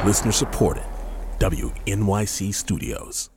Listener supported. WNYC Studios.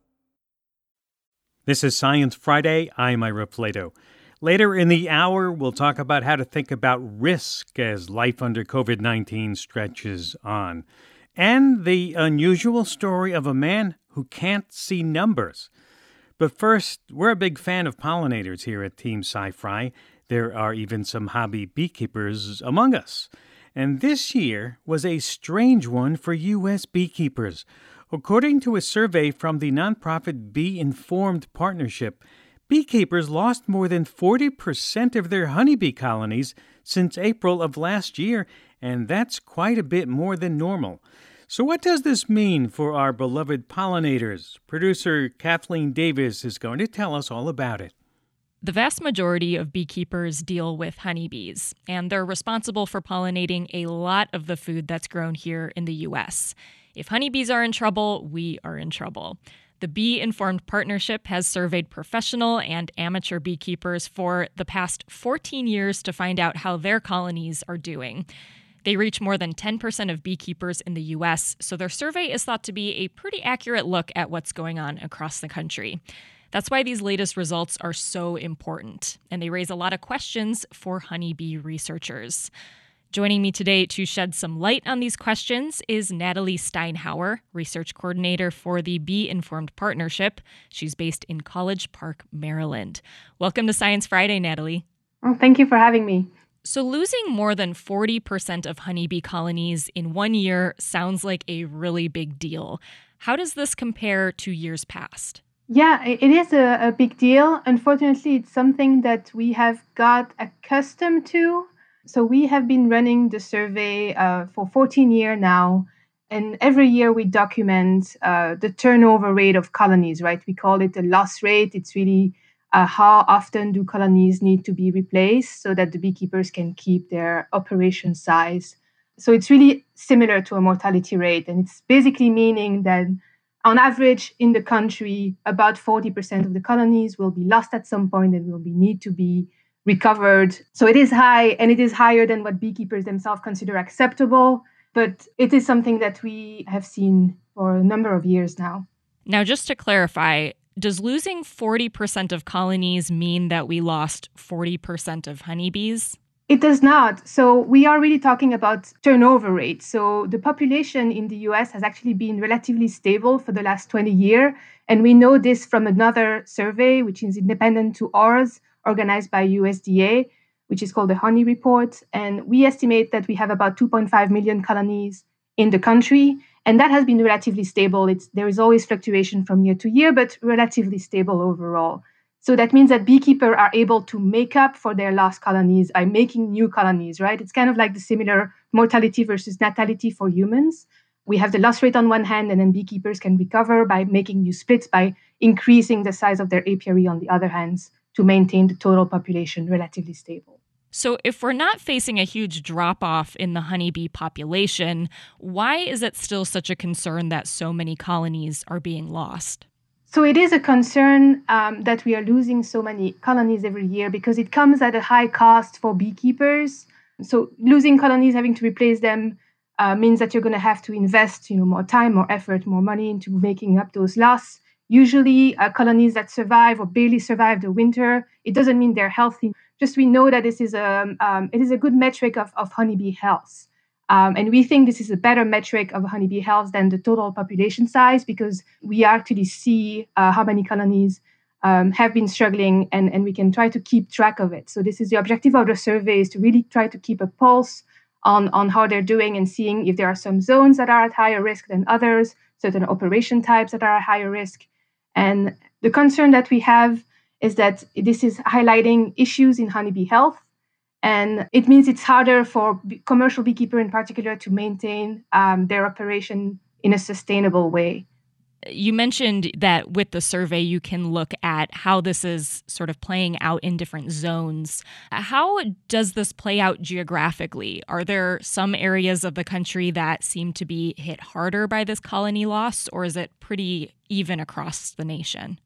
This is Science Friday. I'm Ira Plato. Later in the hour, we'll talk about how to think about risk as life under COVID-19 stretches on, and the unusual story of a man who can't see numbers. But first, we're a big fan of pollinators here at Team Sci-Fi. There are even some hobby beekeepers among us. And this year was a strange one for U.S. beekeepers. According to a survey from the nonprofit Bee Informed Partnership, beekeepers lost more than 40% of their honeybee colonies since April of last year, and that's quite a bit more than normal. So what does this mean for our beloved pollinators? Producer Kathleen Davis is going to tell us all about it. The vast majority of beekeepers deal with honeybees, and they're responsible for pollinating a lot of the food that's grown here in the U.S. If honeybees are in trouble, we are in trouble. The Bee Informed Partnership has surveyed professional and amateur beekeepers for the past 14 years to find out how their colonies are doing. They reach more than 10% of beekeepers in the U.S., so their survey is thought to be a pretty accurate look at what's going on across the country. That's why these latest results are so important, and they raise a lot of questions for honeybee researchers. Joining me today to shed some light on these questions is Natalie Steinhauer, research coordinator for the Bee Informed Partnership. She's based in College Park, Maryland. Welcome to Science Friday, Natalie. Oh, thank you for having me. So losing more than 40% of honeybee colonies in 1 year sounds like a really big deal. How does this compare to years past? Yeah, it is a big deal. Unfortunately, it's something that we have got accustomed to. So we have been running the survey for 14 years now. And every year we document the turnover rate of colonies, right? We call it the loss rate. It's really how often do colonies need to be replaced so that the beekeepers can keep their operation size. So it's really similar to a mortality rate. And it's basically meaning that on average, in the country, about 40% of the colonies will be lost at some point and will need to be recovered. So it is high, and it is higher than what beekeepers themselves consider acceptable. But it is something that we have seen for a number of years now. Now, just to clarify, does losing 40% of colonies mean that we lost 40% of honeybees? It does not. So we are really talking about turnover rate. So the population in the US has actually been relatively stable for the last 20 years. And we know this from another survey, which is independent to ours, organized by USDA, which is called the Honey Report. And we estimate that we have about 2.5 million colonies in the country. And that has been relatively stable. There is always fluctuation from year to year, but relatively stable overall. So that means that beekeepers are able to make up for their lost colonies by making new colonies, right? It's kind of like the similar mortality versus natality for humans. We have the loss rate on one hand, and then beekeepers can recover by making new splits, by increasing the size of their apiary on the other hand to maintain the total population relatively stable. So if we're not facing a huge drop-off in the honeybee population, why is it still such a concern that so many colonies are being lost? So it is a concern that we are losing so many colonies every year because it comes at a high cost for beekeepers. So losing colonies, having to replace them, means that you're going to have to invest, more time, more effort, more money into making up those losses. Usually, colonies that survive or barely survive the winter, it doesn't mean they're healthy. Just we know that this is it is a good metric of honeybee health. And we think this is a better metric of honeybee health than the total population size because we actually see how many colonies have been struggling and we can try to keep track of it. So this is the objective of the survey, is to really try to keep a pulse on how they're doing and seeing if there are some zones that are at higher risk than others, certain operation types that are at higher risk. And the concern that we have is that this is highlighting issues in honeybee health. And it means it's harder for commercial beekeepers in particular to maintain their operation in a sustainable way. You mentioned that with the survey, you can look at how this is sort of playing out in different zones. How does this play out geographically? Are there some areas of the country that seem to be hit harder by this colony loss, or is it pretty even across the nation?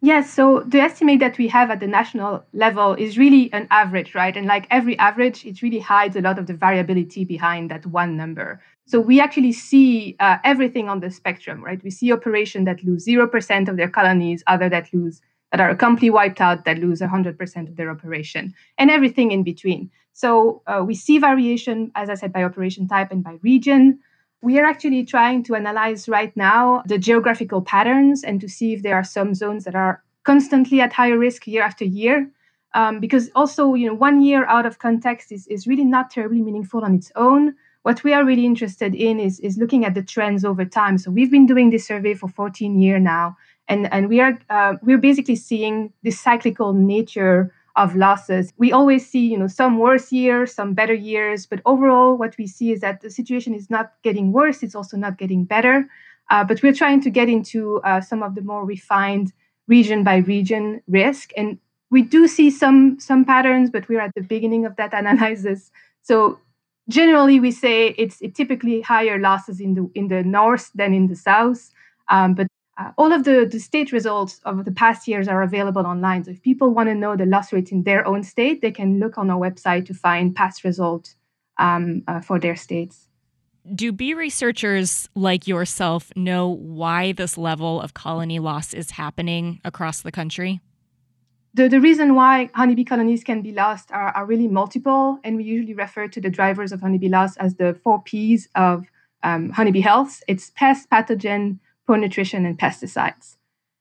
Yes, so the estimate that we have at the national level is really an average, right? And like every average, it really hides a lot of the variability behind that one number. So we actually see everything on the spectrum, right? We see operations that lose 0% of their colonies, other that are completely wiped out, that lose 100% of their operation, and everything in between. So we see variation, as I said, by operation type and by region. We are actually trying to analyze right now the geographical patterns and to see if there are some zones that are constantly at higher risk year after year. Because also, 1 year out of context is really not terribly meaningful on its own. What we are really interested in is looking at the trends over time. So we've been doing this survey for 14 years now, and we're basically seeing this cyclical nature of losses. We always see, some worse years, some better years, but overall, what we see is that the situation is not getting worse; it's also not getting better. But we're trying to get into some of the more refined region by region risk, and we do see some patterns, but we're at the beginning of that analysis. So generally, we say it's typically higher losses in the north than in the south, but all of the state results of the past years are available online. So if people want to know the loss rate in their own state, they can look on our website to find past results for their states. Do bee researchers like yourself know why this level of colony loss is happening across the country? The reason why honeybee colonies can be lost are really multiple, and we usually refer to the drivers of honeybee loss as the 4 Ps of honeybee health. It's pest, pathogen, poor nutrition, and pesticides.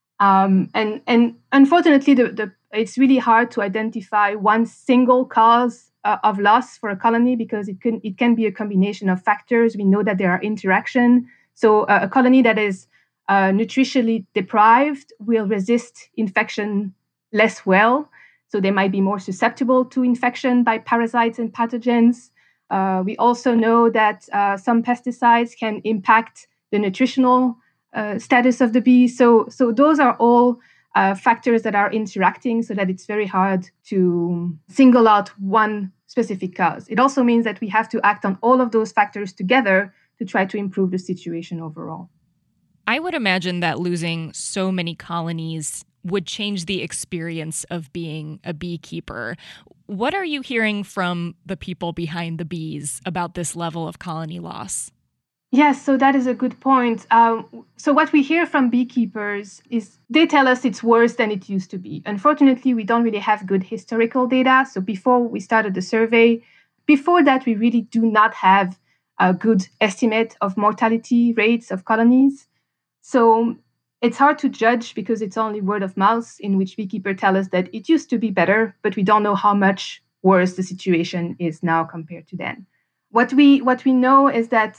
And unfortunately, it's really hard to identify one single cause of loss for a colony because it can be a combination of factors. We know that there are interaction. So a colony that is nutritionally deprived will resist infection less well. So they might be more susceptible to infection by parasites and pathogens. We also know that some pesticides can impact the nutritional status of the bees. So those are all factors that are interacting so that it's very hard to single out one specific cause. It also means that we have to act on all of those factors together to try to improve the situation overall. I would imagine that losing so many colonies would change the experience of being a beekeeper. What are you hearing from the people behind the bees about this level of colony loss? Yes, so that is a good point. So what we hear from beekeepers is they tell us it's worse than it used to be. Unfortunately, we don't really have good historical data. So before we started the survey, before that, we really do not have a good estimate of mortality rates of colonies. So it's hard to judge because it's only word of mouth in which beekeepers tell us that it used to be better, but we don't know how much worse the situation is now compared to then. What we know is that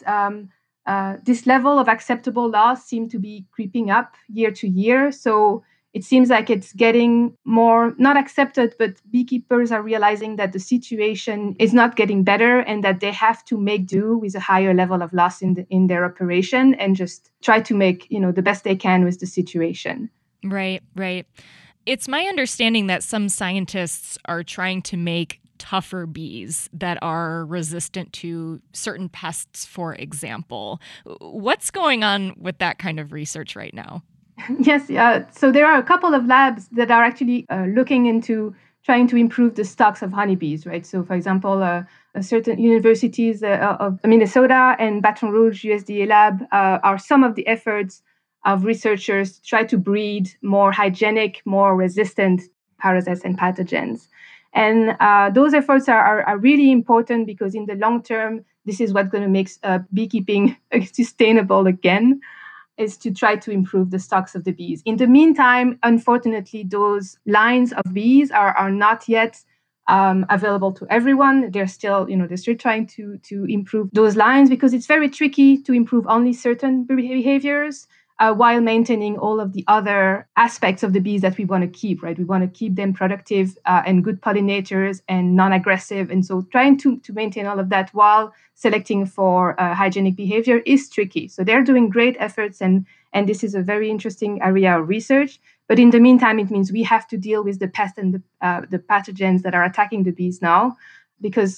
this level of acceptable loss seems to be creeping up year to year. So it seems like it's getting more, not accepted, but beekeepers are realizing that the situation is not getting better and that they have to make do with a higher level of loss in their operation and just try to make, the best they can with the situation. Right. It's my understanding that some scientists are trying to make tougher bees that are resistant to certain pests, for example. What's going on with that kind of research right now? Yes, so there are a couple of labs that are actually looking into trying to improve the stocks of honeybees, right? So, for example, certain universities of Minnesota and Baton Rouge USDA lab are some of the efforts of researchers to try to breed more hygienic, more resistant parasites and pathogens. And those efforts are really important because in the long term, this is what's going to make beekeeping sustainable again, is to try to improve the stocks of the bees. In the meantime, unfortunately, those lines of bees are not yet available to everyone. They're still trying to improve those lines because it's very tricky to improve only certain behaviors while maintaining all of the other aspects of the bees that we want to keep, right? We want to keep them productive and good pollinators and non-aggressive. And so trying to maintain all of that while selecting for hygienic behavior is tricky. So they're doing great efforts, and this is a very interesting area of research. But in the meantime, it means we have to deal with the pests and the pathogens that are attacking the bees now, because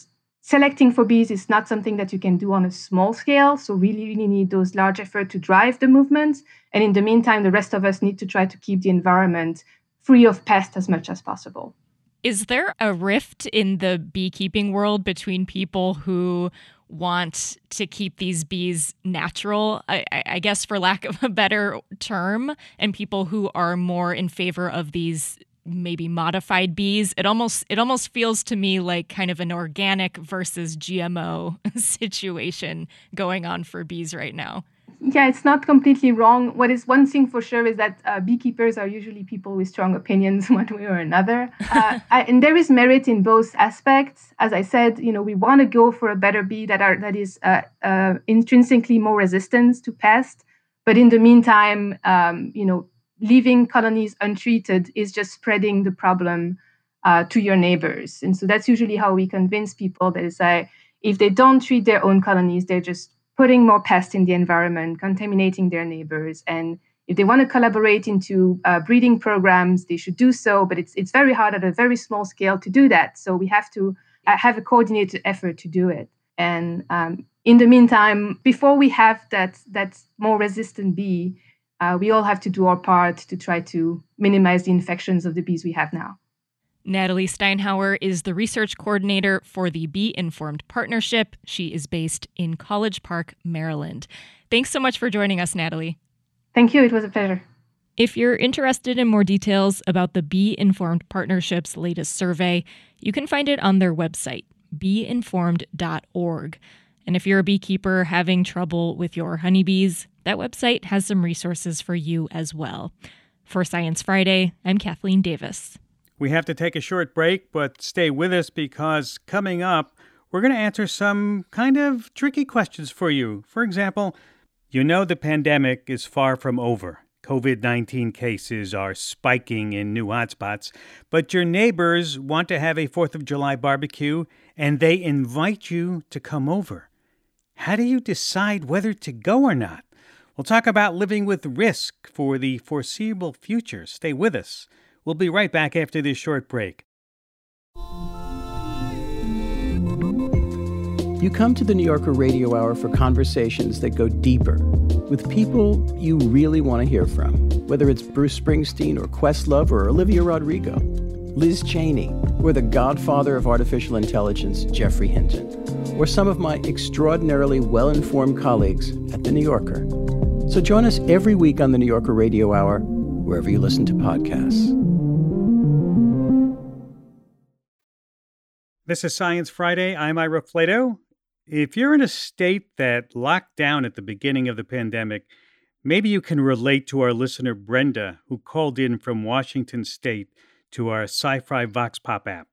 selecting for bees is not something that you can do on a small scale. So really need those large efforts to drive the movement. And in the meantime, the rest of us need to try to keep the environment free of pests as much as possible. Is there a rift in the beekeeping world between people who want to keep these bees natural, I guess for lack of a better term, and people who are more in favor of these maybe modified bees? It almost feels to me like kind of an organic versus GMO situation going on for bees right now. Yeah, it's not completely wrong. What is one thing for sure is that beekeepers are usually people with strong opinions one way or another. And there is merit in both aspects. As I said, we want to go for a better bee that is intrinsically more resistant to pests. But in the meantime, leaving colonies untreated is just spreading the problem to your neighbors. And so that's usually how we convince people that is if they don't treat their own colonies, they're just putting more pests in the environment, contaminating their neighbors. And if they want to collaborate into breeding programs, they should do so. But it's very hard at a very small scale to do that. So we have to have a coordinated effort to do it. And in the meantime, before we have that more resistant bee, we all have to do our part to try to minimize the infections of the bees we have now. Natalie Steinhauer is the research coordinator for the Bee Informed Partnership. She is based in College Park, Maryland. Thanks so much for joining us, Natalie. Thank you. It was a pleasure. If you're interested in more details about the Bee Informed Partnership's latest survey, you can find it on their website, beeinformed.org. And if you're a beekeeper having trouble with your honeybees, that website has some resources for you as well. For Science Friday, I'm Kathleen Davis. We have to take a short break, but stay with us because coming up, we're going to answer some kind of tricky questions for you. For example, the pandemic is far from over. COVID-19 cases are spiking in new hotspots, but your neighbors want to have a 4th of July barbecue and they invite you to come over. How do you decide whether to go or not? We'll talk about living with risk for the foreseeable future. Stay with us. We'll be right back after this short break. You come to the New Yorker Radio Hour for conversations that go deeper with people you really want to hear from, whether it's Bruce Springsteen or Questlove or Olivia Rodrigo, Liz Cheney, or the godfather of artificial intelligence, Geoffrey Hinton, or some of my extraordinarily well-informed colleagues at The New Yorker. So join us every week on the New Yorker Radio Hour, wherever you listen to podcasts. This is Science Friday. I'm Ira Flato. If you're in a state that locked down at the beginning of the pandemic, maybe you can relate to our listener Brenda, who called in from Washington State to our Sci-Fi Vox Pop app.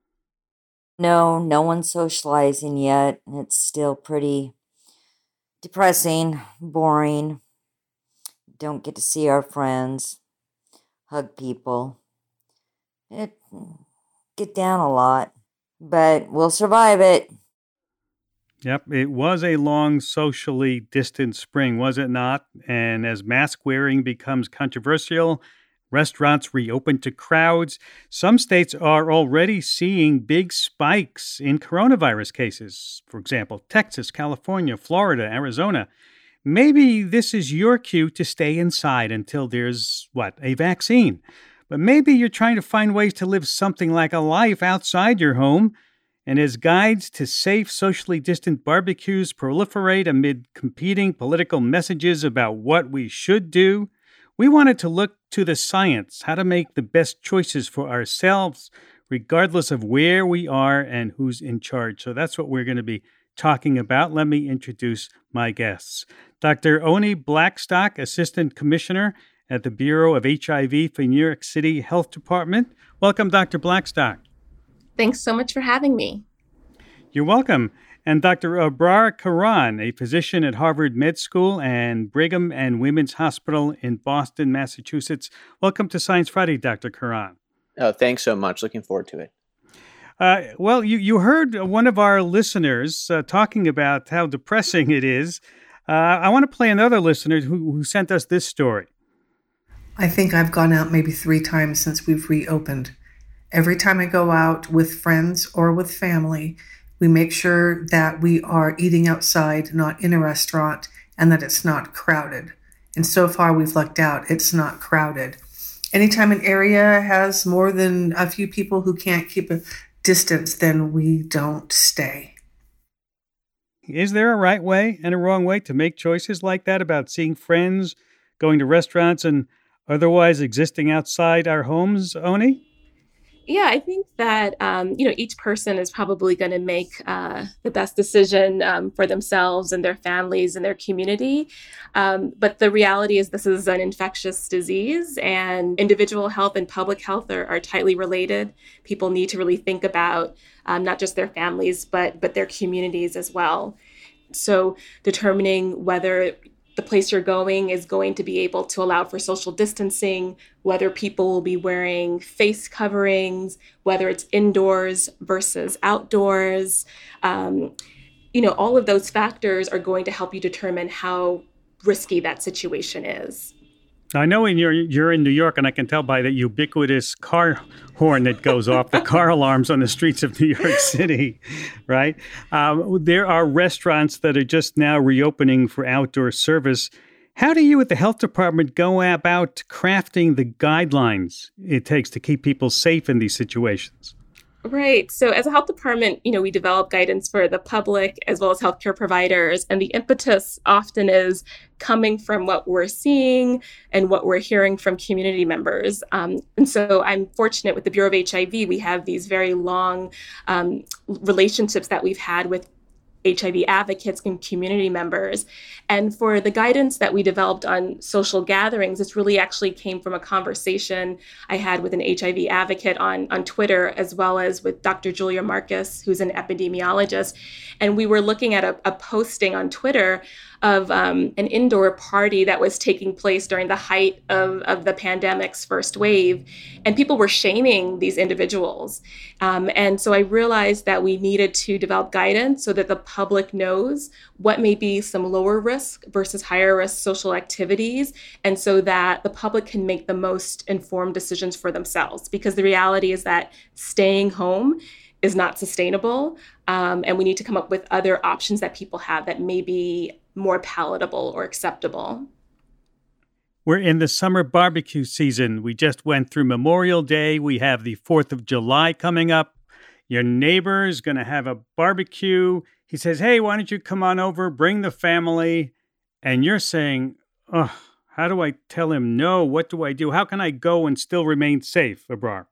No one's socializing yet. It's still pretty depressing, boring. Don't get to see our friends, hug people. It get down a lot. But we'll survive it. Yep, it was a long socially distant spring, was it not? And as mask wearing becomes controversial, restaurants reopen to crowds. Some states are already seeing big spikes in coronavirus cases. For example, Texas, California, Florida, Arizona. Maybe this is your cue to stay inside until there's, a vaccine. But maybe you're trying to find ways to live something like a life outside your home. And as guides to safe, socially distant barbecues proliferate amid competing political messages about what we should do, we wanted to look to the science, how to make the best choices for ourselves, regardless of where we are and who's in charge. So that's what we're going to be talking about. Let me introduce my guests. Dr. Oni Blackstock, Assistant Commissioner at the Bureau of HIV for New York City Health Department. Welcome, Dr. Blackstock. Thanks so much for having me. You're welcome. And Dr. Abrar Karan, a physician at Harvard Med School and Brigham and Women's Hospital in Boston, Massachusetts. Welcome to Science Friday, Dr. Karan. Oh, thanks so much. Looking forward to it. Well, you heard one of our listeners talking about how depressing it is. I want to play another listener who sent us this story. I think I've gone out maybe 3 times since we've reopened. Every time I go out with friends or with family, We make sure that we are eating outside, not in a restaurant, and that it's not crowded. And so far we've lucked out. It's not crowded. Anytime an area has more than a few people who can't keep a distance, then we don't stay. Is there a right way and a wrong way to make choices like that about seeing friends, going to restaurants, and otherwise existing outside our homes, Oni? Yeah, I think that, each person is probably going to make the best decision for themselves and their families and their community. But the reality is this is an infectious disease, and individual health and public health are tightly related. People need to really think about not just their families, but their communities as well. So determining whether the place you're going is going to be able to allow for social distancing, whether people will be wearing face coverings, whether it's indoors versus outdoors. All of those factors are going to help you determine how risky that situation is. I know you're in New York, and I can tell by the ubiquitous car horn that goes off, the car alarms on the streets of New York City, right? There are restaurants that are just now reopening for outdoor service. How do you at the health department go about crafting the guidelines it takes to keep people safe in these situations? Right. So as a health department, we develop guidance for the public as well as healthcare providers. And the impetus often is coming from what we're seeing and what we're hearing from community members. And so I'm fortunate with the Bureau of HIV. We have these very long relationships that we've had with HIV advocates and community members. And for the guidance that we developed on social gatherings, this really actually came from a conversation I had with an HIV advocate on Twitter, as well as with Dr. Julia Marcus, who's an epidemiologist. And we were looking at a posting on Twitter of an indoor party that was taking place during the height of the pandemic's first wave. And people were shaming these individuals. And so I realized that we needed to develop guidance so that the public knows what may be some lower risk versus higher risk social activities, and so that the public can make the most informed decisions for themselves. Because the reality is that staying home is not sustainable, and we need to come up with other options that people have that may be more palatable or acceptable. We're in the summer barbecue season. We just went through Memorial Day. We have the 4th of July coming up. Your neighbor's going to have a barbecue. He says, hey, why don't you come on over, bring the family? And you're saying, oh, how do I tell him no? What do I do? How can I go and still remain safe, Abrar?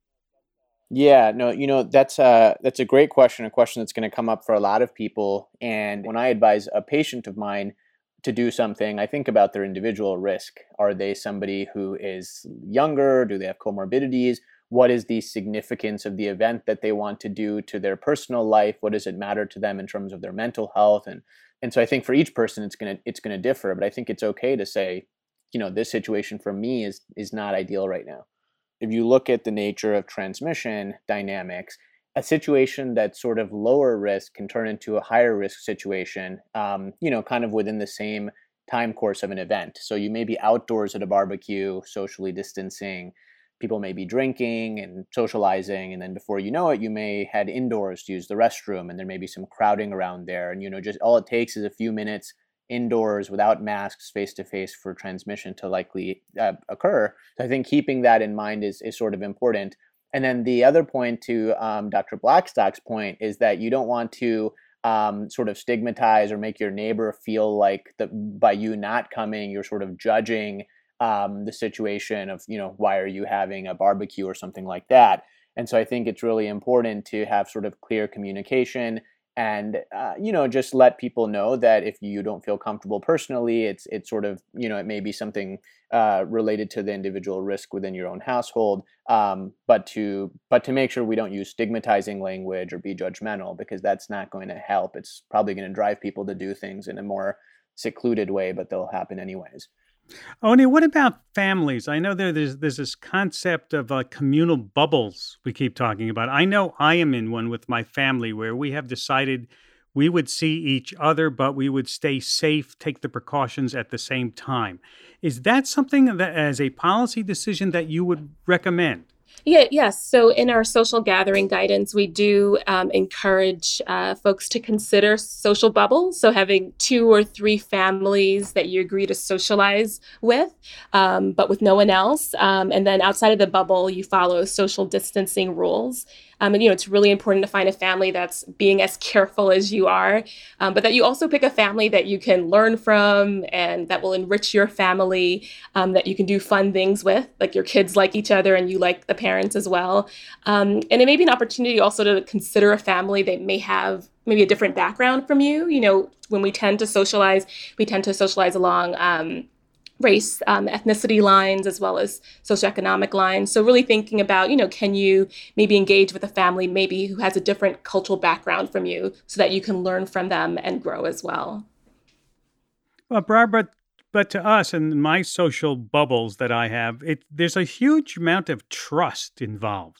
Yeah, no, that's a great question, a question that's going to come up for a lot of people. And when I advise a patient of mine to do something, I think about their individual risk. Are they somebody who is younger? Do they have comorbidities? What is the significance of the event that they want to do to their personal life? What does it matter to them in terms of their mental health? And so I think for each person, it's gonna differ. But I think it's okay to say, this situation for me is not ideal right now. If you look at the nature of transmission dynamics, a situation that's sort of lower risk can turn into a higher risk situation, kind of within the same time course of an event. So you may be outdoors at a barbecue, socially distancing. People may be drinking and socializing, and then before you know it, you may head indoors to use the restroom, and there may be some crowding around there. And, just all it takes is a few minutes indoors without masks face-to-face for transmission to likely occur. So I think keeping that in mind is sort of important. And then the other point to Dr. Blackstock's point is that you don't want to sort of stigmatize or make your neighbor feel like by you not coming, you're sort of judging the situation of, why are you having a barbecue or something like that. And so I think it's really important to have sort of clear communication and, just let people know that if you don't feel comfortable personally, it's sort of, it may be something related to the individual risk within your own household, but to make sure we don't use stigmatizing language or be judgmental, because that's not going to help. It's probably going to drive people to do things in a more secluded way, but they'll happen anyways. Oni, what about families? I know there's this concept of communal bubbles we keep talking about. I know I am in one with my family where we have decided we would see each other, but we would stay safe, take the precautions at the same time. Is that something that, as a policy decision, that you would recommend? Yes. So in our social gathering guidance, we do encourage folks to consider social bubbles. So having 2 or 3 families that you agree to socialize with, but with no one else. And then outside of the bubble, you follow social distancing rules. And, it's really important to find a family that's being as careful as you are, but that you also pick a family that you can learn from and that will enrich your family, that you can do fun things with, like your kids like each other and you like the parents as well. And it may be an opportunity also to consider a family that may have maybe a different background from you. When we tend to socialize along race, ethnicity lines, as well as socioeconomic lines. So really thinking about, can you maybe engage with a family maybe who has a different cultural background from you so that you can learn from them and grow as well. Well, Barbara, but to us and my social bubbles that I have, there's a huge amount of trust involved,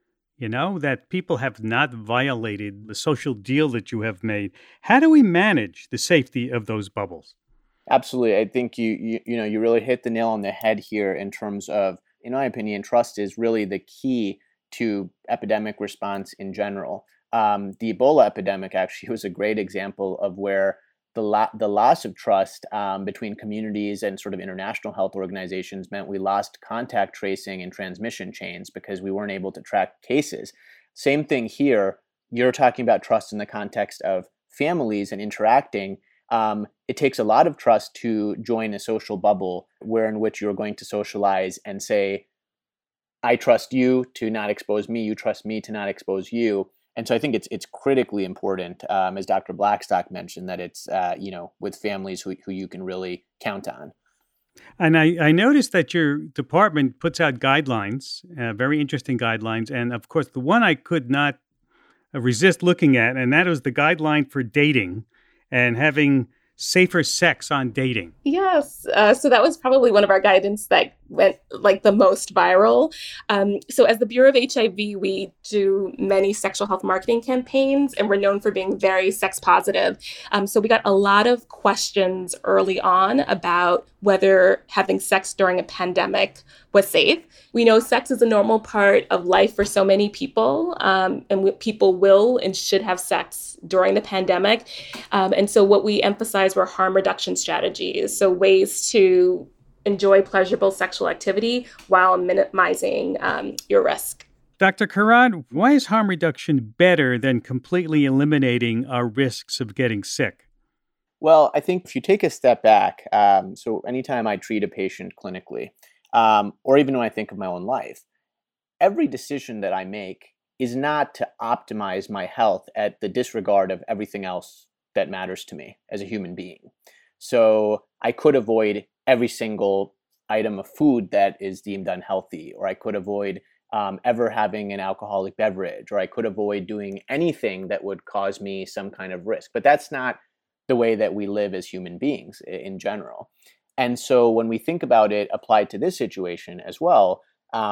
that people have not violated the social deal that you have made. How do we manage the safety of those bubbles? Absolutely. I think you really hit the nail on the head here in terms of, in my opinion, trust is really the key to epidemic response in general. The Ebola epidemic actually was a great example of where the loss of trust between communities and sort of international health organizations meant we lost contact tracing and transmission chains because we weren't able to track cases. Same thing here. You're talking about trust in the context of families and interacting. It takes a lot of trust to join a social bubble in which you're going to socialize and say, I trust you to not expose me, you trust me to not expose you. And so I think it's critically important, as Dr. Blackstock mentioned, that it's, with families who you can really count on. And I noticed that your department puts out guidelines, very interesting guidelines. And of course, the one I could not resist looking at, and that was the guideline for dating and having safer sex on dating. Yes. So that was probably one of our guidance that went the most viral. So as the Bureau of HIV, we do many sexual health marketing campaigns, and we're known for being very sex positive. So we got a lot of questions early on about whether having sex during a pandemic was safe. We know sex is a normal part of life for so many people, and people will and should have sex during the pandemic. And so what we emphasize were harm reduction strategies. So ways to enjoy pleasurable sexual activity while minimizing your risk. Dr. Karan, why is harm reduction better than completely eliminating our risks of getting sick? Well, I think if you take a step back, so anytime I treat a patient clinically, or even when I think of my own life, every decision that I make is not to optimize my health at the disregard of everything else that matters to me as a human being. So I could avoid every single item of food that is deemed unhealthy, or I could avoid ever having an alcoholic beverage, or I could avoid doing anything that would cause me some kind of risk. But that's not the way that we live as human beings in general. And so when we think about it applied to this situation as well,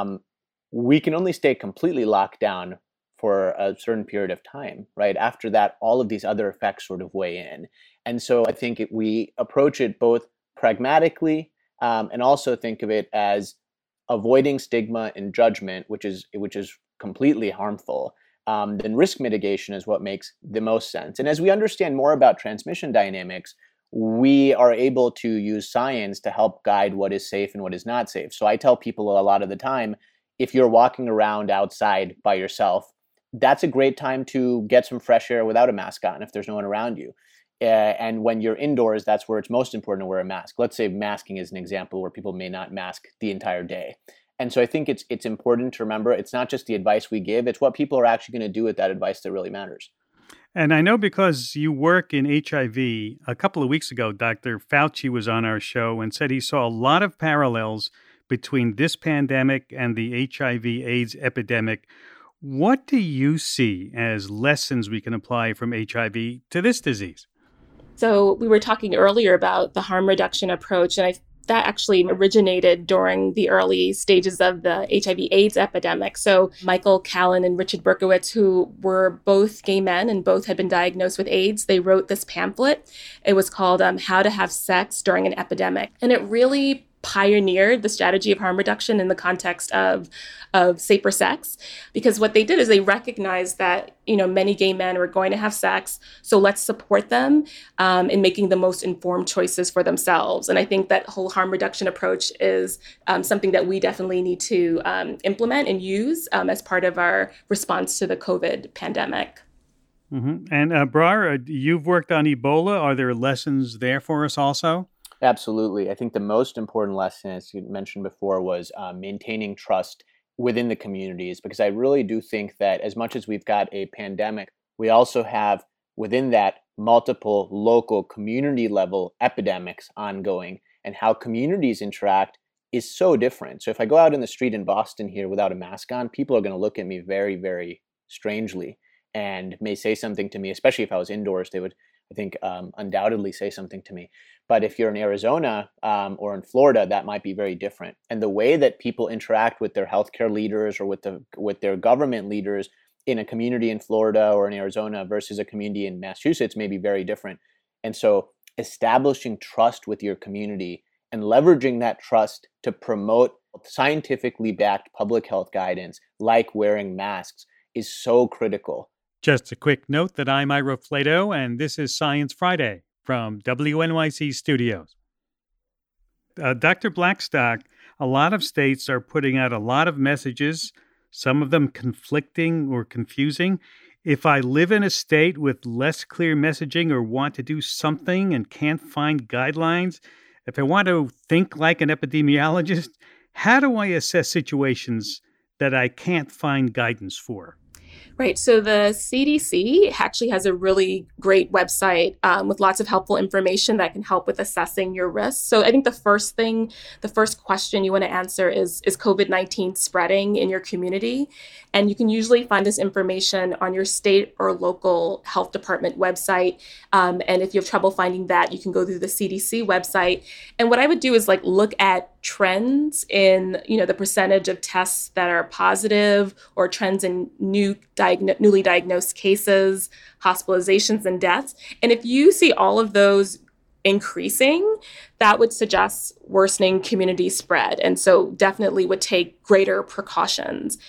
we can only stay completely locked down for a certain period of time, right? After that, all of these other effects sort of weigh in. And so I think we approach it both pragmatically and also think of it as avoiding stigma and judgment, which is completely harmful. Then risk mitigation is what makes the most sense. And as we understand more about transmission dynamics, we are able to use science to help guide what is safe and what is not safe. So I tell people a lot of the time, if you're walking around outside by yourself, that's a great time to get some fresh air without a mask on if there's no one around you. And when you're indoors, that's where it's most important to wear a mask. Let's say masking is an example where people may not mask the entire day. And so I think it's important to remember it's not just the advice we give, it's what people are actually going to do with that advice that really matters. And I know because you work in HIV, a couple of weeks ago, Dr. Fauci was on our show and said he saw a lot of parallels between this pandemic and the HIV/AIDS epidemic. What do you see as lessons we can apply from HIV to this disease? So we were talking earlier about the harm reduction approach, and that actually originated during the early stages of the HIV/AIDS epidemic. So Michael Callan and Richard Berkowitz, who were both gay men and both had been diagnosed with AIDS, they wrote this pamphlet. It was called How to Have Sex During an Epidemic. And it really pioneered the strategy of harm reduction in the context of safer sex, because what they did is they recognized that, many gay men were going to have sex, so let's support them in making the most informed choices for themselves. And I think that whole harm reduction approach is something that we definitely need to implement and use as part of our response to the COVID pandemic. Mm-hmm. And Brar, you've worked on Ebola. Are there lessons there for us also? Absolutely. I think the most important lesson, as you mentioned before, was maintaining trust within the communities, because I really do think that as much as we've got a pandemic, we also have within that multiple local community level epidemics ongoing, and how communities interact is so different. So if I go out in the street in Boston here without a mask on, people are going to look at me very, very strangely and may say something to me, especially if I was indoors, they would, I think, undoubtedly say something to me. But if you're in Arizona or in Florida, that might be very different. And the way that people interact with their healthcare leaders or with their government leaders in a community in Florida or in Arizona versus a community in Massachusetts may be very different. And so establishing trust with your community and leveraging that trust to promote scientifically backed public health guidance like wearing masks is so critical. Just a quick note that I'm Ira Flato, and this is Science Friday from WNYC Studios. Dr. Blackstock, a lot of states are putting out a lot of messages, some of them conflicting or confusing. If I live in a state with less clear messaging or want to do something and can't find guidelines, if I want to think like an epidemiologist, how do I assess situations that I can't find guidance for? Right. So the CDC actually has a really great website with lots of helpful information that can help with assessing your risks. So I think the first question you want to answer is COVID-19 spreading in your community? And you can usually find this information on your state or local health department website. And if you have trouble finding that, you can go through the CDC website. And what I would do is look at trends in, the percentage of tests that are positive, or trends in newly diagnosed cases, hospitalizations, and deaths. And if you see all of those increasing, that would suggest worsening community spread. And so definitely would take greater precautions.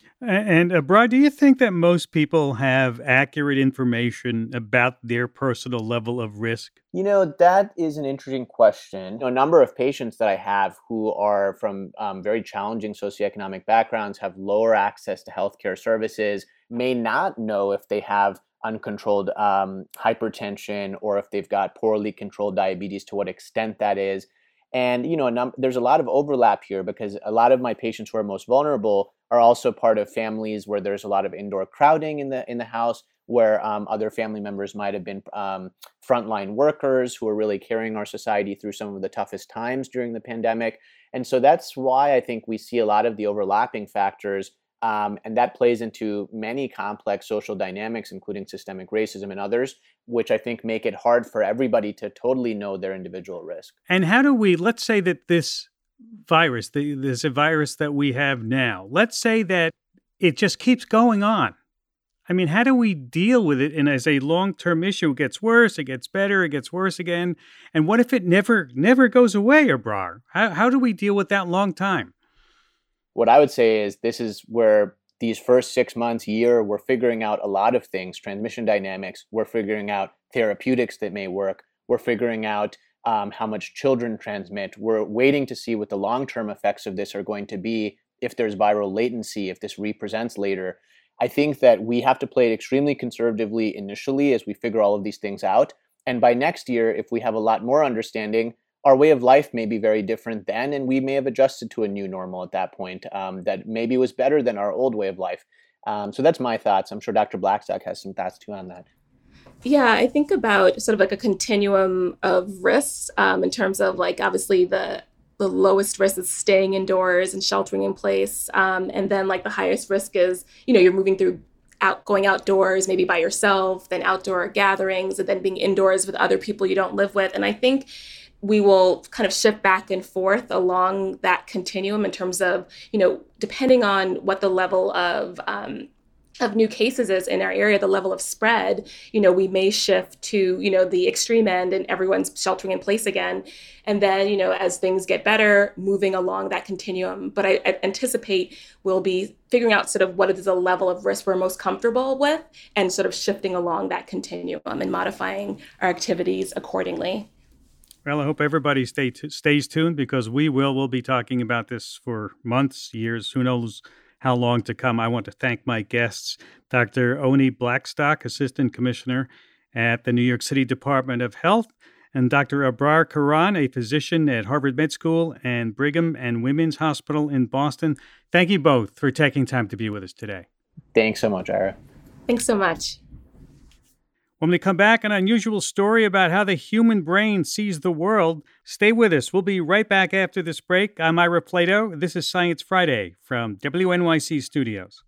And Brad, do you think that most people have accurate information about their personal level of risk? That is an interesting question. A number of patients that I have who are from very challenging socioeconomic backgrounds, have lower access to healthcare services, may not know if they have uncontrolled hypertension or if they've got poorly controlled diabetes, to what extent that is. And, there's a lot of overlap here, because a lot of my patients who are most vulnerable are also part of families where there's a lot of indoor crowding in the house, where other family members might have been frontline workers who are really carrying our society through some of the toughest times during the pandemic. And so that's why I think we see a lot of the overlapping factors. And that plays into many complex social dynamics, including systemic racism and others, which I think make it hard for everybody to totally know their individual risk. And how do we, let's say that this virus, this virus that we have now, let's say that it just keeps going on. I mean, how do we deal with it? And as a long-term issue, it gets worse, it gets better, it gets worse again. And what if it never goes away, Abrar? How do we deal with that long time? What I would say is this is where these first 6 months, year, we're figuring out a lot of things, transmission dynamics. We're figuring out therapeutics that may work. We're figuring out how much children transmit. We're waiting to see what the long-term effects of this are going to be, if there's viral latency, if this represents later. I think that we have to play it extremely conservatively initially as we figure all of these things out. And by next year, if we have a lot more understanding, our way of life may be very different then, and we may have adjusted to a new normal at that point that maybe was better than our old way of life. So that's my thoughts. I'm sure Dr. Blackstock has some thoughts too on that. Yeah, I think about sort of a continuum of risks in terms of obviously the lowest risk is staying indoors and sheltering in place. And then the highest risk is, you're moving through going outdoors, maybe by yourself, then outdoor gatherings, and then being indoors with other people you don't live with. And I think we will kind of shift back and forth along that continuum in terms of, depending on what the level of of new cases is in our area, the level of spread, we may shift to, the extreme end and everyone's sheltering in place again. And then, as things get better, moving along that continuum. But I anticipate we'll be figuring out sort of what is the level of risk we're most comfortable with and sort of shifting along that continuum and modifying our activities accordingly. Well, I hope everybody stays tuned because we'll be talking about this for months, years, who knows how long to come. I want to thank my guests, Dr. Oni Blackstock, Assistant Commissioner at the New York City Department of Health, and Dr. Abrar Karan, a physician at Harvard Med School and Brigham and Women's Hospital in Boston. Thank you both for taking time to be with us today. Thanks so much, Ira. Thanks so much. When we come back, an unusual story about how the human brain sees the world. Stay with us. We'll be right back after this break. I'm Ira Plato. This is Science Friday from WNYC Studios.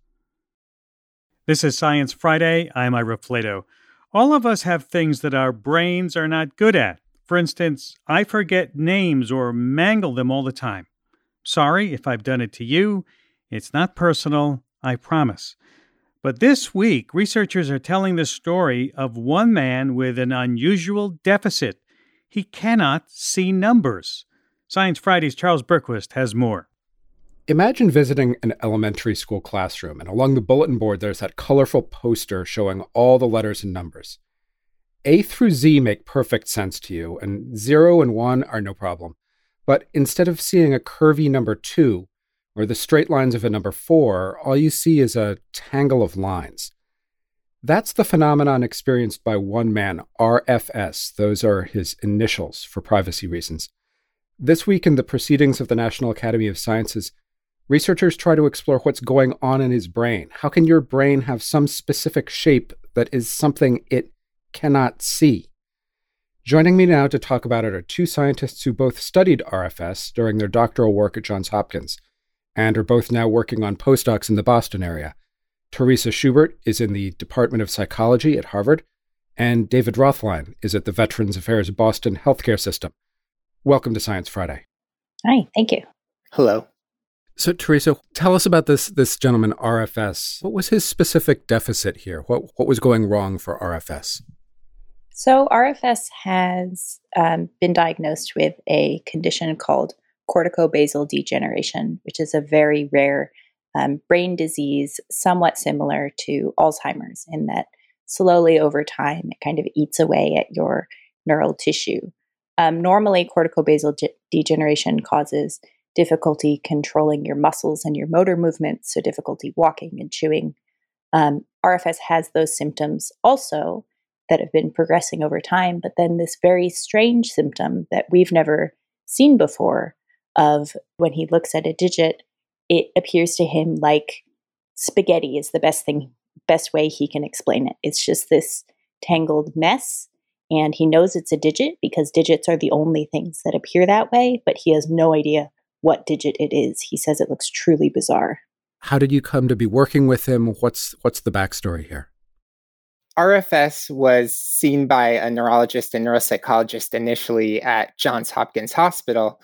This is Science Friday. I'm Ira Plato. All of us have things that our brains are not good at. For instance, I forget names or mangle them all the time. Sorry if I've done it to you. It's not personal, I promise. But this week, researchers are telling the story of one man with an unusual deficit. He cannot see numbers. Science Friday's Charles Berquist has more. Imagine visiting an elementary school classroom, and along the bulletin board, there's that colorful poster showing all the letters and numbers. A through Z make perfect sense to you, and 0 and 1 are no problem. But instead of seeing a curvy number 2, or the straight lines of a number 4, all you see is a tangle of lines. That's the phenomenon experienced by one man, RFS. Those are his initials for privacy reasons. This week in the Proceedings of the National Academy of Sciences, researchers try to explore what's going on in his brain. How can your brain have some specific shape that is something it cannot see? Joining me now to talk about it are two scientists who both studied RFS during their doctoral work at Johns Hopkins, and are both now working on postdocs in the Boston area. Teresa Schubert is in the Department of Psychology at Harvard, and David Rothlein is at the Veterans Affairs Boston Healthcare System. Welcome to Science Friday. Hi, thank you. Hello. So, Teresa, tell us about this gentleman, RFS. What was his specific deficit here? What was going wrong for RFS? So, RFS has been diagnosed with a condition called corticobasal degeneration, which is a very rare brain disease, somewhat similar to Alzheimer's, in that slowly over time, it kind of eats away at your neural tissue. Normally, corticobasal degeneration causes difficulty controlling your muscles and your motor movements, so difficulty walking and chewing. RFS has those symptoms also that have been progressing over time, but then this very strange symptom that we've never seen before of when he looks at a digit, it appears to him like spaghetti is the best way he can explain it. It's just this tangled mess, and he knows it's a digit because digits are the only things that appear that way, but he has no idea what digit it is. He says it looks truly bizarre. How did you come to be working with him? What's the backstory here? RFS was seen by a neurologist and neuropsychologist initially at Johns Hopkins Hospital.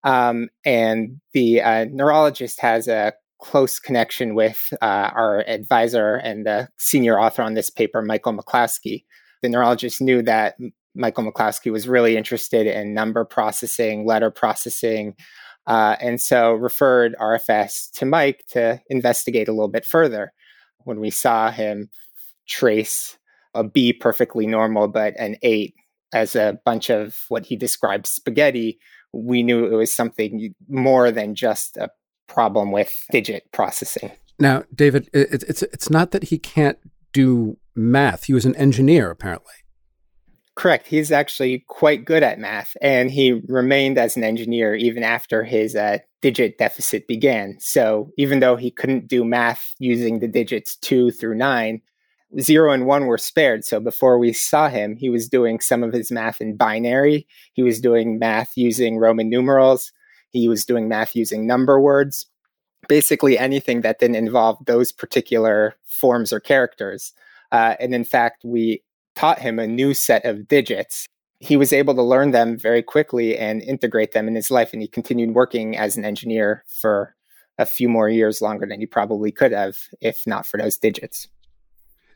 And the neurologist has a close connection with our advisor and the senior author on this paper, Michael McClaskey. The neurologist knew that Michael McClaskey was really interested in number processing, letter processing, and so referred RFS to Mike to investigate a little bit further. When we saw him trace a B perfectly normal, but an 8 as a bunch of what he described spaghetti, we knew it was something more than just a problem with digit processing. Now, David, it's not that he can't do math. He was an engineer, apparently. Correct. He's actually quite good at math, and he remained as an engineer even after his digit deficit began. So even though he couldn't do math using the digits 2 through 9, 0 and 1 were spared. So before we saw him, he was doing some of his math in binary. He was doing math using Roman numerals. He was doing math using number words. Basically anything that didn't involve those particular forms or characters. And in fact, we taught him a new set of digits. He was able to learn them very quickly and integrate them in his life. And he continued working as an engineer for a few more years longer than he probably could have if not for those digits.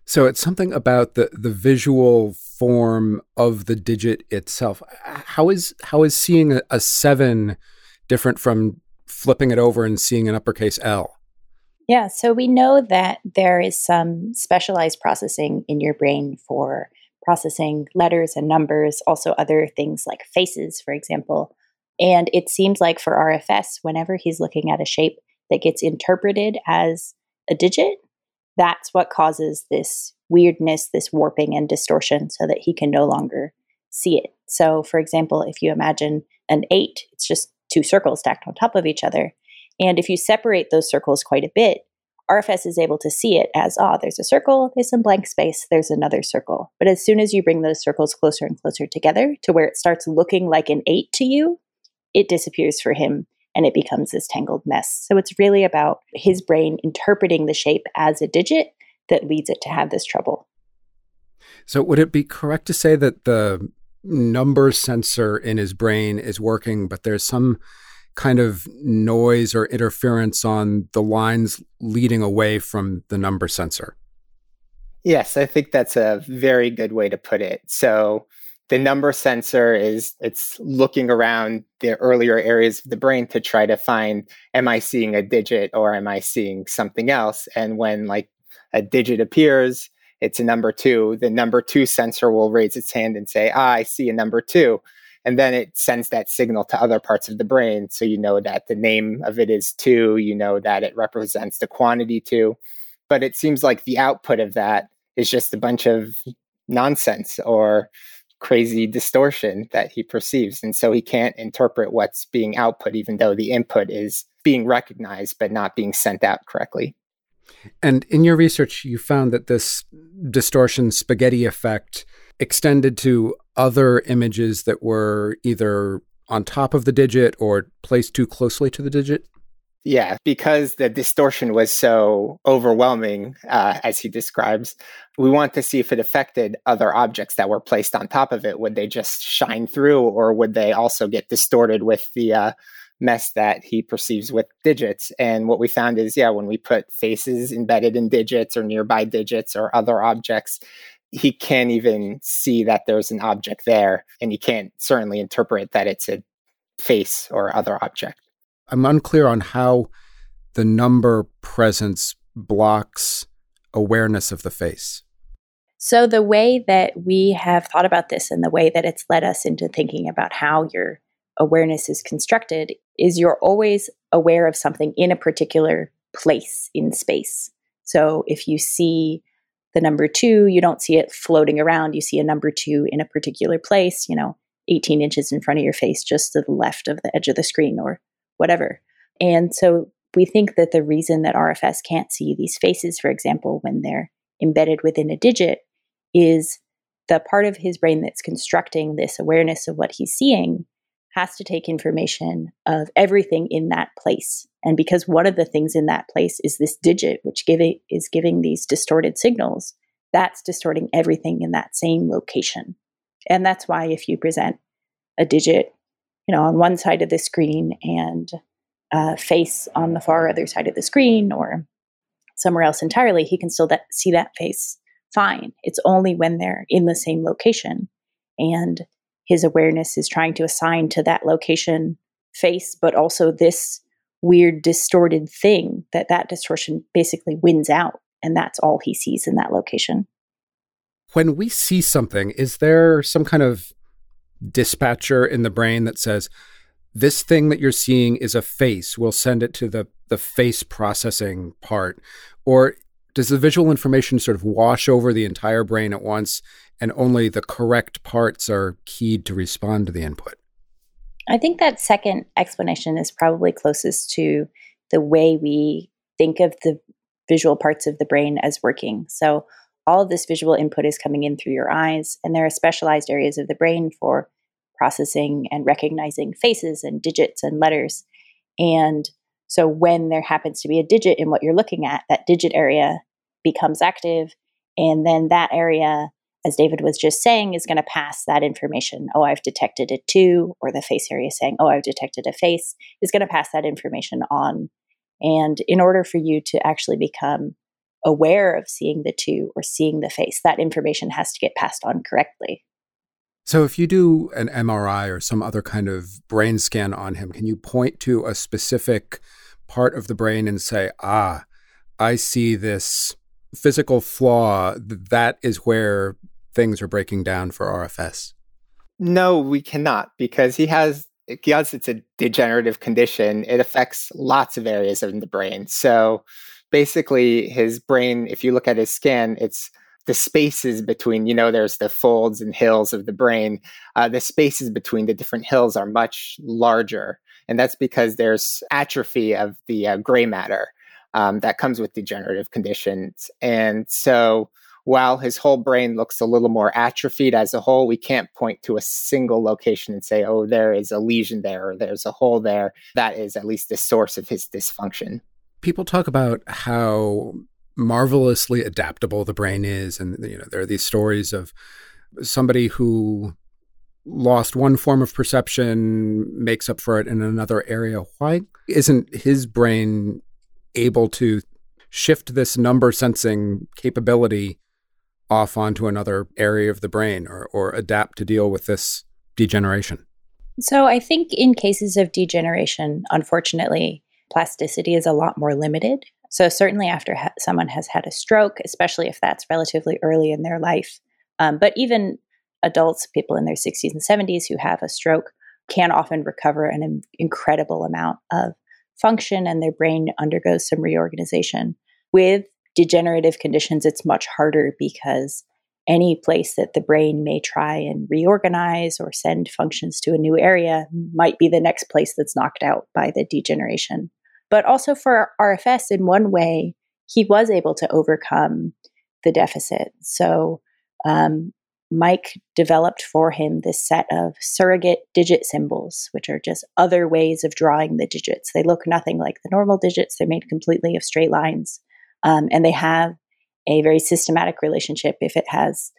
So it's something about the visual form of the digit itself. How is seeing a 7 different from flipping it over and seeing an uppercase L? Yeah, so we know that there is some specialized processing in your brain for processing letters and numbers, also other things like faces, for example. And it seems like for RFS, whenever he's looking at a shape that gets interpreted as a digit, that's what causes this weirdness, this warping and distortion so that he can no longer see it. So, for example, if you imagine an 8, it's just 2 circles stacked on top of each other. And if you separate those circles quite a bit, RFS is able to see it as, there's a circle, there's some blank space, there's another circle. But as soon as you bring those circles closer and closer together to where it starts looking like an 8 to you, it disappears for him and it becomes this tangled mess. So it's really about his brain interpreting the shape as a digit that leads it to have this trouble. So would it be correct to say that the number sensor in his brain is working, but there's some kind of noise or interference on the lines leading away from the number sensor? Yes, I think that's a very good way to put it. So the number sensor it's looking around the earlier areas of the brain to try to find, am I seeing a digit or am I seeing something else? And when like a digit appears, it's a number 2. The number 2 sensor will raise its hand and say, I see a number 2. And then it sends that signal to other parts of the brain. So you know that the name of it is 2, you know that it represents the quantity 2. But it seems like the output of that is just a bunch of nonsense or crazy distortion that he perceives. And so he can't interpret what's being output, even though the input is being recognized, but not being sent out correctly. And in your research, you found that this distortion spaghetti effect extended to other images that were either on top of the digit or placed too closely to the digit? Yeah, because the distortion was so overwhelming, as he describes, we want to see if it affected other objects that were placed on top of it. Would they just shine through, or would they also get distorted with the mess that he perceives with digits? And what we found is, when we put faces embedded in digits or nearby digits or other objects, he can't even see that there's an object there, and he can't certainly interpret that it's a face or other object. I'm unclear on how the number presence blocks awareness of the face. So the way that we have thought about this and the way that it's led us into thinking about how your awareness is constructed is you're always aware of something in a particular place in space. So if you see the number 2, you don't see it floating around. You see a number 2 in a particular place, 18 inches in front of your face, just to the left of the edge of the screen or whatever. And so we think that the reason that RFS can't see these faces, for example, when they're embedded within a digit, is the part of his brain that's constructing this awareness of what he's seeing has to take information of everything in that place. And because one of the things in that place is this digit, which is giving these distorted signals, that's distorting everything in that same location. And that's why if you present a digit, on one side of the screen and a face on the far other side of the screen or somewhere else entirely, he can still see that face fine. It's only when they're in the same location and his awareness is trying to assign to that location face, but also this weird distorted thing that distortion basically wins out. And that's all he sees in that location. When we see something, is there some kind of dispatcher in the brain that says, this thing that you're seeing is a face, we'll send it to the face processing part? Or does the visual information sort of wash over the entire brain at once and only the correct parts are keyed to respond to the input? I think that second explanation is probably closest to the way we think of the visual parts of the brain as working. So all of this visual input is coming in through your eyes, and there are specialized areas of the brain for processing and recognizing faces and digits and letters. And so when there happens to be a digit in what you're looking at, that digit area becomes active, and then that area, as David was just saying, is going to pass that information. Oh, I've detected a 2, or the face area saying, oh, I've detected a face, is going to pass that information on. And in order for you to actually become aware of seeing the two or seeing the face. That information has to get passed on correctly. So if you do an MRI or some other kind of brain scan on him, can you point to a specific part of the brain and say, I see this physical flaw, that is where things are breaking down for RFS? No, we cannot, because because it's a degenerative condition, it affects lots of areas in the brain. So basically his brain, if you look at his scan, it's the spaces between, there's the folds and hills of the brain. The spaces between the different hills are much larger. And that's because there's atrophy of the gray matter that comes with degenerative conditions. And so while his whole brain looks a little more atrophied as a whole, we can't point to a single location and say, oh, there is a lesion there or there's a hole there. That is at least the source of his dysfunction. People talk about how marvelously adaptable the brain is. And, there are these stories of somebody who lost one form of perception, makes up for it in another area. Why isn't his brain able to shift this number sensing capability off onto another area of the brain or adapt to deal with this degeneration? So I think in cases of degeneration, unfortunately, plasticity is a lot more limited. So certainly after someone has had a stroke, especially if that's relatively early in their life, but even adults, people in their 60s and 70s who have a stroke can often recover an incredible amount of function and their brain undergoes some reorganization. With degenerative conditions, it's much harder because any place that the brain may try and reorganize or send functions to a new area might be the next place that's knocked out by the degeneration. But also for RFS, in one way, he was able to overcome the deficit. So Mike developed for him this set of surrogate digit symbols, which are just other ways of drawing the digits. They look nothing like the normal digits. They're made completely of straight lines. And they have a very systematic relationship. If it has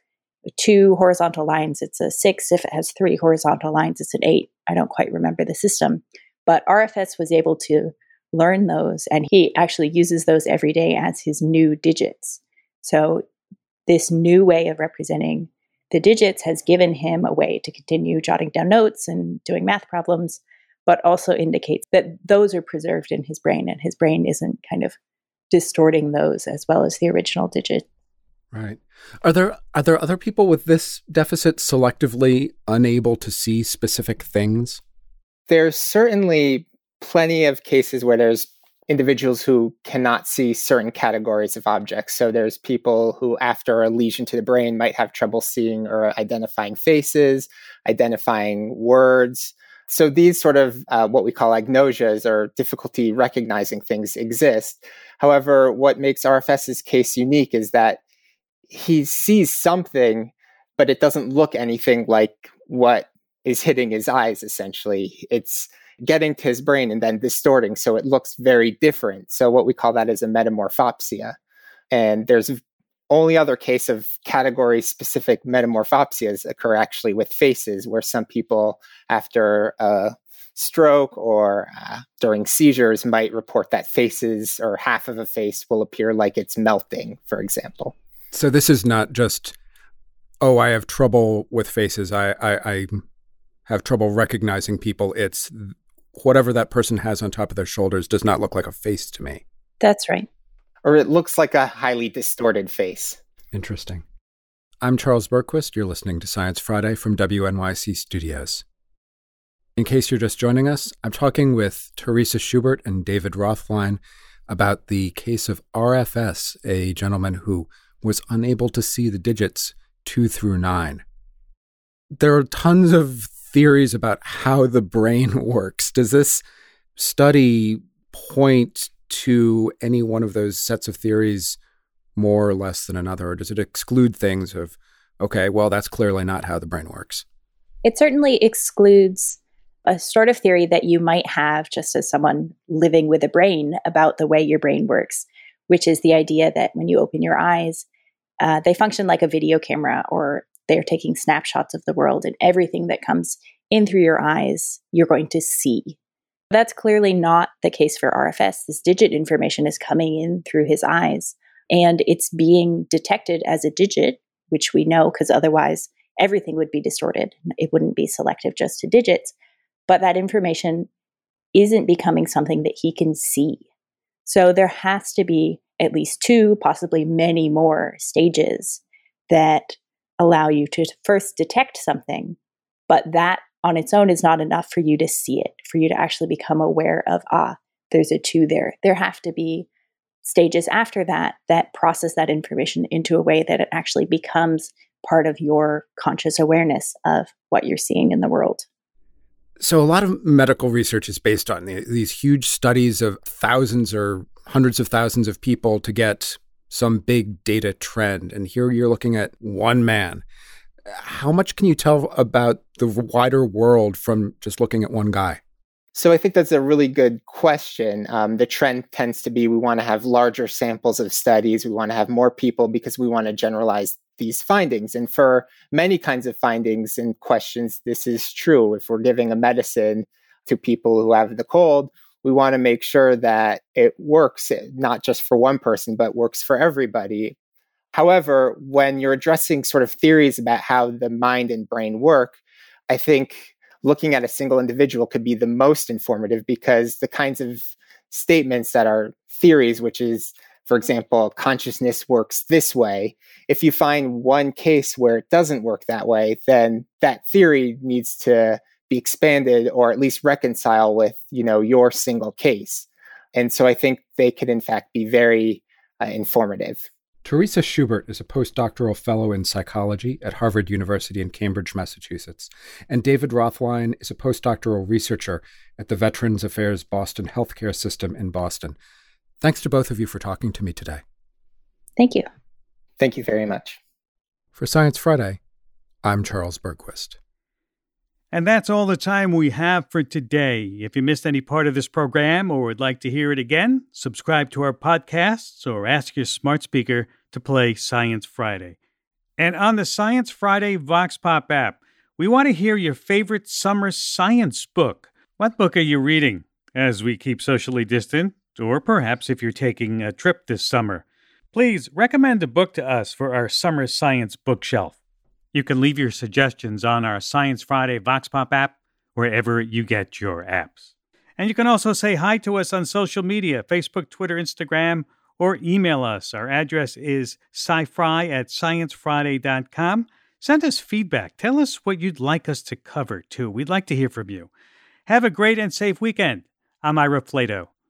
2 horizontal lines, it's a 6. If it has 3 horizontal lines, it's an 8. I don't quite remember the system. But RFS was able to learn those, and he actually uses those every day as his new digits. So this new way of representing the digits has given him a way to continue jotting down notes and doing math problems, but also indicates that those are preserved in his brain, and his brain isn't kind of distorting those as well as the original digit. Right. Are there other people with this deficit selectively unable to see specific things? There's certainly plenty of cases where there's individuals who cannot see certain categories of objects. So there's people who, after a lesion to the brain, might have trouble seeing or identifying faces, identifying words. So these sort of what we call agnosias, or difficulty recognizing things, exist. However, what makes RFS's case unique is that he sees something, but it doesn't look anything like what is hitting his eyes, essentially. It's getting to his brain and then distorting, so it looks very different. So what we call that is a metamorphopsia. And there's only other case of category-specific metamorphopsias occur actually with faces, where some people after a stroke or during seizures might report that faces or half of a face will appear like it's melting, for example. So this is not just, oh, I have trouble with faces, I have trouble recognizing people. It's whatever that person has on top of their shoulders does not look like a face to me. That's right. Or it looks like a highly distorted face. Interesting. I'm Charles Bergquist. You're listening to Science Friday from WNYC Studios. In case you're just joining us, I'm talking with Teresa Schubert and David Rothlein about the case of RFS, a gentleman who was unable to see the digits 2 through 9. There are tons of theories about how the brain works. Does this study point to any one of those sets of theories more or less than another, or does it exclude things of, okay, well, that's clearly not how the brain works? It certainly excludes a sort of theory that you might have just as someone living with a brain about the way your brain works, which is the idea that when you open your eyes, they function like a video camera, or they're taking snapshots of the world, and everything that comes in through your eyes, you're going to see. That's clearly not the case for RFS. This digit information is coming in through his eyes, and it's being detected as a digit, which we know because otherwise everything would be distorted. It wouldn't be selective just to digits. But that information isn't becoming something that he can see. So there has to be at least 2, possibly many more stages that allow you to first detect something, but that on its own is not enough for you to see it, for you to actually become aware of, there's a 2 there. There have to be stages after that that process that information into a way that it actually becomes part of your conscious awareness of what you're seeing in the world. So a lot of medical research is based on these huge studies of thousands or hundreds of thousands of people to get some big data trend. And here you're looking at one man. How much can you tell about the wider world from just looking at one guy? So I think that's a really good question. The trend tends to be we want to have larger samples of studies. We want to have more people because we want to generalize these findings. And for many kinds of findings and questions, this is true. If we're giving a medicine to people who have the cold, we want to make sure that it works, not just for one person, but works for everybody. However, when you're addressing sort of theories about how the mind and brain work, I think looking at a single individual could be the most informative, because the kinds of statements that are theories, which is, for example, consciousness works this way, if you find one case where it doesn't work that way, then that theory needs to be expanded or at least reconcile with, your single case. And so I think they could, in fact, be very informative. Teresa Schubert is a postdoctoral fellow in psychology at Harvard University in Cambridge, Massachusetts. And David Rothwein is a postdoctoral researcher at the Veterans Affairs Boston Healthcare System in Boston. Thanks to both of you for talking to me today. Thank you. Thank you very much. For Science Friday, I'm Charles Bergquist. And that's all the time we have for today. If you missed any part of this program or would like to hear it again, subscribe to our podcasts or ask your smart speaker to play Science Friday. And on the Science Friday Vox Pop app, we want to hear your favorite summer science book. What book are you reading as we keep socially distant, or perhaps if you're taking a trip this summer? Please recommend a book to us for our summer science bookshelf. You can leave your suggestions on our Science Friday Vox Pop app, wherever you get your apps. And you can also say hi to us on social media, Facebook, Twitter, Instagram, or email us. Our address is scifri@sciencefriday.com. Send us feedback. Tell us what you'd like us to cover, too. We'd like to hear from you. Have a great and safe weekend. I'm Ira Flato.